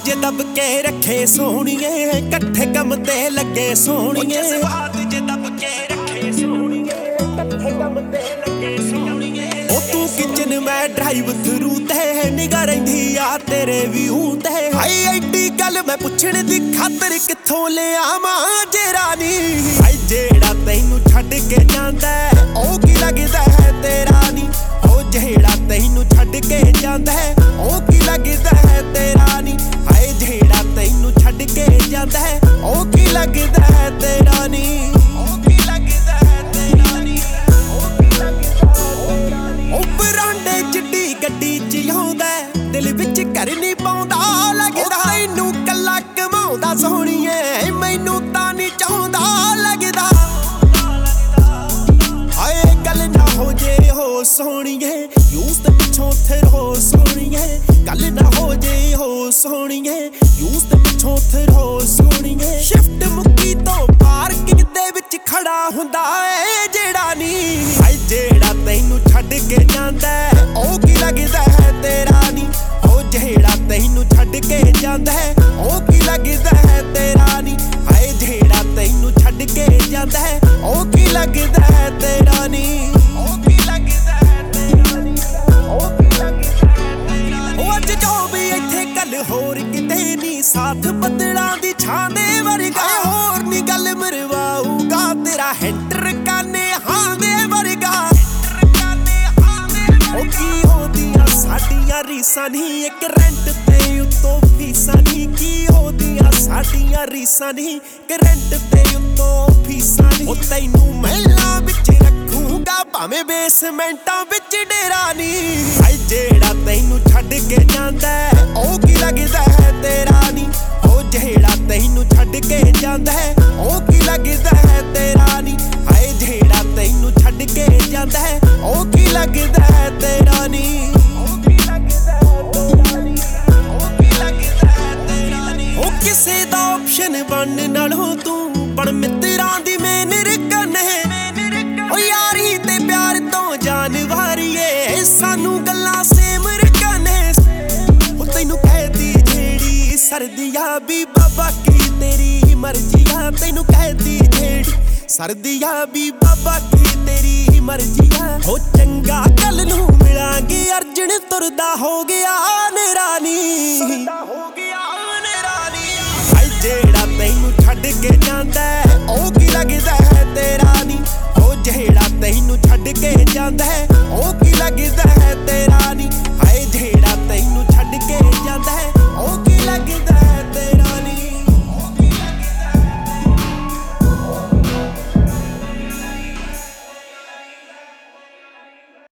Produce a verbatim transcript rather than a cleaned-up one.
ਜੇ ਦਬ ਕੇ ਰੱਖੇ ਸੋਹਣੀਏ ਇਕੱਠੇ ਕੰਮ ਤੇ ਲੱਗੇ ਸੋਹਣੀਏ ਜਜ਼ਬਾਤ ਜੇ ਦਬ ਕੇ ਰੱਖੇ ਸੋਹਣੀਏ ਇਕੱਠੇ ਕੰਮ ਤੇ ਲੱਗੇ ਸੋਹਣੀਏ ਉਹ ਤੂੰ ਕਿਚਨ ਮੈਂ ਡਰਾਈਵ ਥਰੂ ਤੇ ਨਿਗਾ ਰਹਿੰਦੀ ਆ ਤੇਰੇ ਵਿਊ ਤੇ ਹਾਈ ਐਡੀ ਗੱਲ ਮੈਂ ਪੁੱਛਣ ਦੀ ਖਾਤਰ ਕਿੱਥੋਂ ਲਿਆਵਾਂ ਜੇ ਰਾਨੀ ਹਾਈ ਜਿਹੜਾ ਤੈਨੂੰ ਛੱਡ ਕੇ ਜਾਂਦਾ ਉਹ ਕੀ ਲੱਗਦਾ ਹੈ ਤੇਰਾ ਨੀ ਉਹ ਜਿਹੜਾ ਤੈਨੂੰ ਛੱਡ ਕੇ ਜਾਂਦਾ ਉਹ ਕੀ ਲੱਗਦਾ ਹੈ ਤੇਰਾ ਨੀ ਹਾਏ ਜਿਹੜਾ ਤੈਨੂੰ ਛੱਡ ਕੇ ਜਾਂਦਾ ਉਹ ਕੀ ਲੱਗਦਾ ਹੈ ਤੇਰਾ ਨੀ ਉਹ ਕੀ ਲੱਗਦਾ ਹੈ ਤੇਰਾ ਨੀ ਉਹ ਕੀ ਲੱਗਦਾ ਹੈ ਤੇਰਾ ਨੀ ਉਹ ਬਰਾਂਡੇ ਚਿੱਟੀ ਗੱਡੀ ਚ ਆਉਂਦਾ ਦਿਲ ਵਿੱਚ ਘਰ ਨਹੀਂ ਪਾਉਂਦਾ ਲੱਗਦਾ ਤੈਨੂੰ ਕੱਲਾ ਕਮਾਉਂਦਾ ਸੋਹਣੀਏ ਮੈਨੂੰ ਤਾਂ ਨਹੀਂ ਚਾਹੁੰਦਾ ਲੱਗਦਾ ਹਾਏ ਗੱਲ ਨਾ ਹੋ ਜੇ ਹੋ ਸੋਹਣੀਏ ਯੂਜ਼ ਤੇ ਪਿੱਛੋਂ ਥਰੋ ਸੋਹਣੀਏ ਗੱਲ ਨਾ ਹੋ ਜੇ ਹੋ ਸੋਹਣੀਏ ਯੂਜ਼ ਤੇ ਪਿੱਛੋਂ ਥਰੋ ਸੋਹਣੀਏ ਸ਼ਿਫਟ ਮੁੱਕੀ ਤੋਂ ਪਾਰਕਿੰਗ ਦੇ ਵਿੱਚ ਖੜਾ ਹੁੰਦਾ ਏ ਜਿਹੜਾ ਨੀ ਹਾਏ ਜਿਹੜਾ ਤੈਨੂੰ ਛੱਡ ਕੇ ਜਾਂਦਾ ਉਹ ਕੀ ਲੱਗਦਾ ਹੈ ਤੇਰਾ ਨੀ ਉਹ ਜਿਹੜਾ ਤੈਨੂੰ ਛੱਡ ਕੇ ਜਾਂਦਾ ਉਹ ਕੀ ਲੱਗਦਾ ਹੈ ਤੇਰਾ ਨੀ ਹਾਏ ਜਿਹੜਾ ਤੈਨੂੰ ਛੱਡ ਕੇ ਜਾਂਦਾ ਉਹ ਕੀ ਲੱਗਦਾ ਹੈ ਤੇਰਾ ਨੀ ਉਹ ਕੀ ਲੱਗਦਾ ਹੈ ਤੇਰਾ ਨੀ ਉਹ ਕੀ ਲੱਗਦਾ ਹੈ ਤੇਰਾ ਨੀ ਉਹ ਅੱਜ ਜੋ ਵੀ ਇੱਥੇ ਗੱਲ ਹੋਰ ਕਿਤੇ ਨੀ ਸਾਥ ਬੱਦਲਾਂ ਦੀ ਛਾਂ ਦੇ ਵਰਗਾ ਹੋਰ ਨੀ ਗੱਲ ਮਰਵਾਊਗਾ ਤੇਰਾ ਹੈਂਟਰ ਕਾਨੇ ਹਾਂ ਦੇ ਵਰਗਾ ਉਹ ਕੀ ਹੋਦੀਆਂ ਸਾਡੀਆਂ ਰੀਸਾਂ ਨਹੀਂ ਇੱਕ ਰੈਂਟ ਤੇ ਉੱਤੋਂ ਫੀਸਾਂ ਨਹੀਂ ਕੀ ਹੋਦੀਆਂ ਸਾਡੀਆਂ ਰੀਸਾਂ ਨਹੀਂ ਕਿ ਰੈਂਟ ਤੇ ਉੱਤੋਂ ਫੀਸਾਂ ਨਹੀਂ ਉਹ ਤੈਨੂੰ ਮਹਿਲਾਂ ਵਿੱਚ ਰੱਖੂਗਾ ਭਾਵੇਂ ਬੇਸਮੈਂਟਾਂ ਵਿੱਚ ਡੇਰਾ ਨਹੀਂ ਹਾਏ ਜਿਹੜਾ ਤੈਨੂੰ ਛੱਡ ਕੇ ਜਾਂਦਾ ਉਹ ਕੀ ਲੱਗਦਾ ਹੈ ਤੇਰਾ ਨੀ ਉਹ ਜਿਹੜਾ ਤੈਨੂੰ ਛੱਡ ਕੇ ਜਾਂਦਾ ਉਹ ਕੀ ਲੱਗਦਾ ਹੈ ਤੇਰਾ ਨੀ ਹਾਏ ਜਿਹੜਾ ਤੈਨੂੰ ਛੱਡ ਕੇ ਜਾਂਦਾ ਉਹ ਕੀ ਲੱਗਦਾ ਹੈ ਤੇਰਾ ਨੀ ਉਹ ਕੀ ਲੱਗਦਾ ਹੈ ਤੇਰਾ ਨੀ ਉਹ ਕੀ ਲੱਗਦਾ ਹੈ ਤੇਰਾ ਨੀ ਉਹ ਕਿਸੇ ਦਾ ਆਪਸ਼ਨ ਬਣਨ ਨਾਲੋਂ ਤੂੰ ਬਣ ਮਿੱਤਰਾਂ ਦੀ ਮੇਨ ਰਕਨ ਹੈ ਉਹ ਯਾਰੀ ਤੇ ਪਿਆਰ ਤੋਂ ਜਾਨ ਵਾਰੀਏ ਸਾਨੂੰ ਗੱਲਾਂ ਸੇਮ ਰਕਨ ਉਹ ਤੈਨੂੰ ਕਹਿਦੀ ਜਿਹੜੀ ਸਰਦੀਆਂ ਵੀ ਬਾਬਾ ਕੀ ਤੇਰੀ ਮਰਜ਼ੀ ਆ ਤੈਨੂੰ ਕਹਿਦੀ ਜਿਹੜੀ ਸਰਦੀਆਂ ਵੀ ਬਾਬਾ ਕੀ ਤੇਰੀ ਮਰਜ਼ੀ ਆ ਹੋ ਚੰਗਾ ਕੱਲ ਨੂੰ ਮਿਲਾਂਗੇ ਅਰਜਨ ਤੁਰਦਾ ਹੋ ਗਿਆ ਨੇਰਾ ਨੀ ਤੁਰਦਾ ਹੋ ਗਿਆ ਨੇਰਾ ਨੀ ਹਾਏ ਜਿਹੜਾ ਤੈਨੂੰ ਛੱਡ ਕੇ ਜਾਂਦਾ ਉਹ ਕੀ ਲੱਗਦਾ ਹੈ ਤੇਰਾ ਨੀ ਉਹ ਜਿਹੜਾ ਤੈਨੂੰ ਛੱਡ ਕੇ ਜਾਂਦਾ